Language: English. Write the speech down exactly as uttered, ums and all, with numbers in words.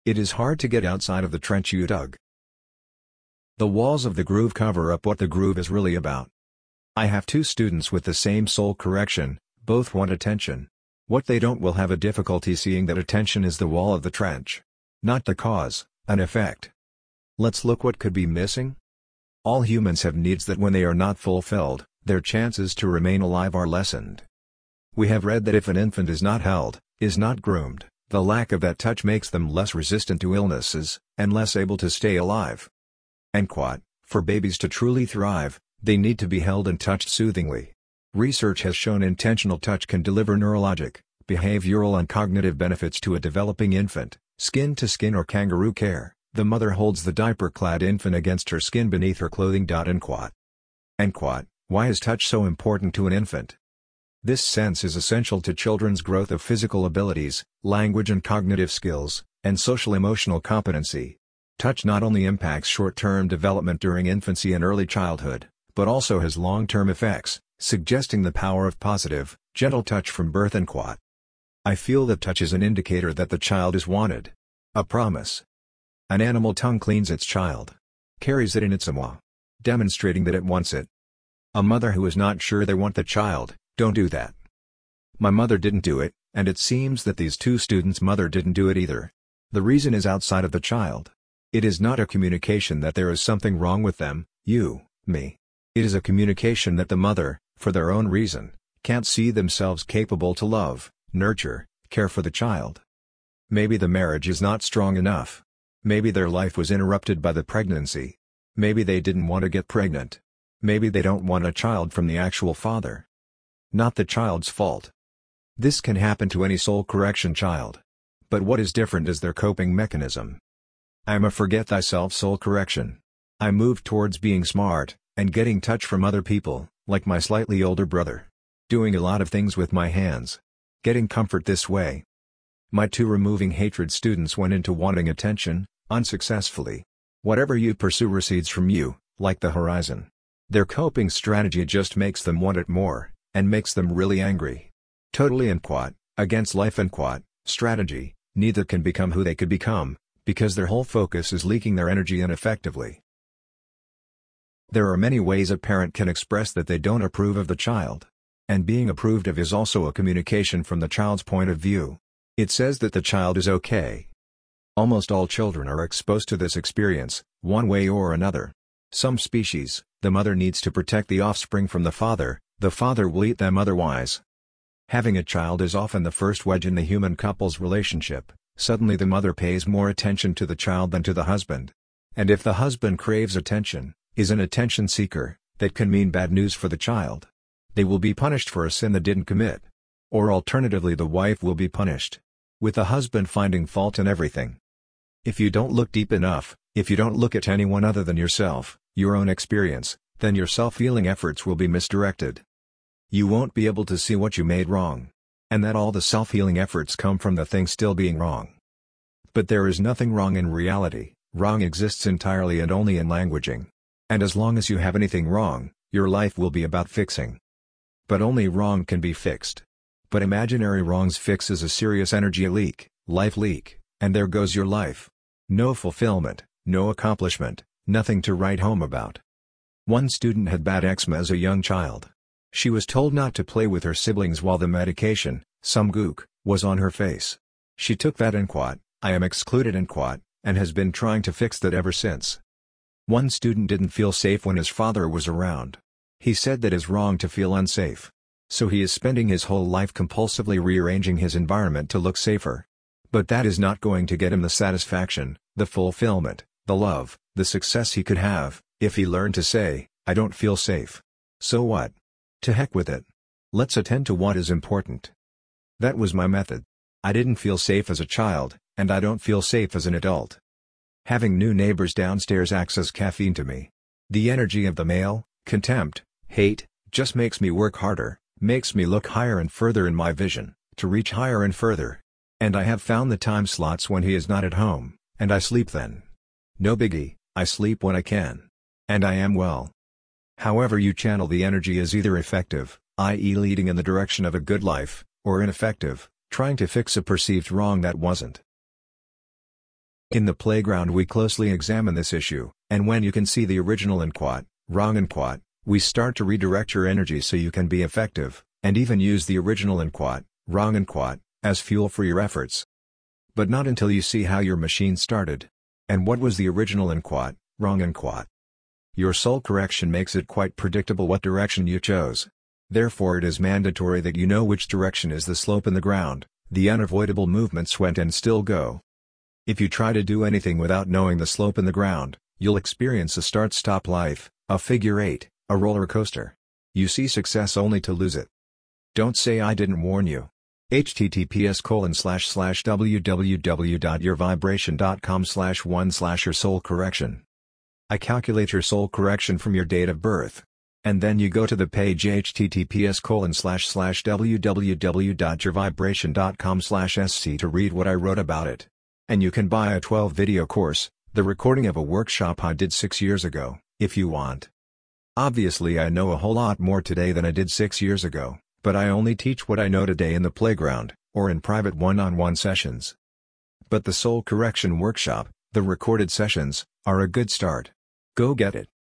It is hard to get outside of the trench you dug. The walls of the groove cover up what the groove is really about. I have two students with the same soul correction, both want attention. What they don't will have a difficulty seeing that attention is the wall of the trench. Not the cause, an effect. Let's look what could be missing. All humans have needs that when they are not fulfilled, their chances to remain alive are lessened. We have read that if an infant is not held, is not groomed, the lack of that touch makes them less resistant to illnesses, and less able to stay alive. And quote, for babies to truly thrive, they need to be held and touched soothingly. Research has shown intentional touch can deliver neurologic, behavioral and cognitive benefits to a developing infant. Skin to skin or kangaroo care, the mother holds the diaper-clad infant against her skin beneath her clothing. End quote. End quote. Why is touch so important to an infant? This sense is essential to children's growth of physical abilities, language and cognitive skills, and social-emotional competency. Touch not only impacts short-term development during infancy and early childhood, but also has long-term effects, suggesting the power of positive, gentle touch from birth. End quote. I feel that touch is an indicator that the child is wanted. A promise. An animal tongue cleans its child. Carries it in its amour. Demonstrating that it wants it. A mother who is not sure they want the child, don't do that. My mother didn't do it, and it seems that these two students' mother didn't do it either. The reason is outside of the child. It is not a communication that there is something wrong with them, you, me. It is a communication that the mother, for their own reason, can't see themselves capable to love, nurture, care for the child. Maybe the marriage is not strong enough. Maybe their life was interrupted by the pregnancy. Maybe they didn't want to get pregnant. Maybe they don't want a child from the actual father. Not the child's fault. This can happen to any soul correction child. But what is different is their coping mechanism. I'm a forget thyself soul correction. I moved towards being smart, and getting touch from other people, like my slightly older brother. Doing a lot of things with my hands. Getting comfort this way. My two removing hatred students went into wanting attention, unsuccessfully. Whatever you pursue recedes from you, like the horizon. Their coping strategy just makes them want it more, and makes them really angry. Totally and quote, against life and quote, strategy, neither can become who they could become, because their whole focus is leaking their energy ineffectively. There are many ways a parent can express that they don't approve of the child. And being approved of is also a communication from the child's point of view. It says that the child is okay. Almost all children are exposed to this experience, one way or another. Some species, the mother needs to protect the offspring from the father, the father will eat them otherwise. Having a child is often the first wedge in the human couple's relationship. Suddenly the mother pays more attention to the child than to the husband. And if the husband craves attention, is an attention seeker, that can mean bad news for the child. They will be punished for a sin they didn't commit. Or alternatively the wife will be punished. With the husband finding fault in everything. If you don't look deep enough, if you don't look at anyone other than yourself, your own experience, then your self-healing efforts will be misdirected. You won't be able to see what you made wrong. And that all the self-healing efforts come from the thing still being wrong. But there is nothing wrong in reality, wrong exists entirely and only in languaging. And as long as you have anything wrong, your life will be about fixing. But only wrong can be fixed. But imaginary wrongs fixes a serious energy leak, life leak, and there goes your life. No fulfillment, no accomplishment, nothing to write home about. One student had bad eczema as a young child. She was told not to play with her siblings while the medication, some gook, was on her face. She took that and quote, I am excluded and quote, and has been trying to fix that ever since. One student didn't feel safe when his father was around. He said that is wrong to feel unsafe. So he is spending his whole life compulsively rearranging his environment to look safer. But that is not going to get him the satisfaction, the fulfillment, the love, the success he could have, if he learned to say, I don't feel safe. So what? To heck with it. Let's attend to what is important. That was my method. I didn't feel safe as a child, and I don't feel safe as an adult. Having new neighbors downstairs acts as caffeine to me. The energy of the male, contempt, hate, just makes me work harder, makes me look higher and further in my vision, to reach higher and further. And I have found the time slots when he is not at home, and I sleep then. No biggie, I sleep when I can. And I am well. However you channel the energy is either effective, that is leading in the direction of a good life, or ineffective, trying to fix a perceived wrong that wasn't. In the playground we closely examine this issue, and when you can see the original and quat, wrong and quat, we start to redirect your energy so you can be effective, and even use the original and quat, wrong and quat, as fuel for your efforts. But not until you see how your machine started. And what was the original and quat, wrong and quat. Your soul correction makes it quite predictable what direction you chose. Therefore it is mandatory that you know which direction is the slope in the ground, the unavoidable movements went and still go. If you try to do anything without knowing the slope in the ground, you'll experience a start-stop life, a figure eight, a roller coaster. You see success only to lose it. Don't say I didn't warn you. https colon slash slash www.yourvibration.com slash one slash your soul correction. I calculate your soul correction from your date of birth. And then you go to the page https colon slash slash www.yourvibration.com slash sc to read what I wrote about it. And you can buy a twelve video course, the recording of a workshop I did six years ago, if you want. Obviously I know a whole lot more today than I did six years ago, but I only teach what I know today in the playground, or in private one-on-one sessions. But the soul correction workshop, the recorded sessions, are a good start. Go get it.